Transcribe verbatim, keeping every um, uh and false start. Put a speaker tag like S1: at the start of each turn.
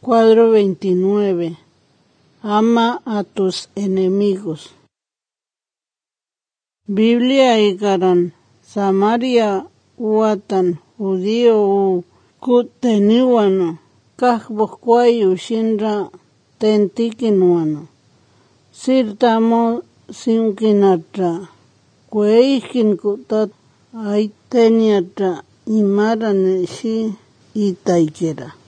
S1: Cuadro veintinueve. Ama a tus enemigos. Biblia ikaran Samaria uatan judío u kuteniwano kahbokwayu shinra tentikinuano. Sirtamo sinkinatra kueikin kutat aiteniatra imarane shi itaikera.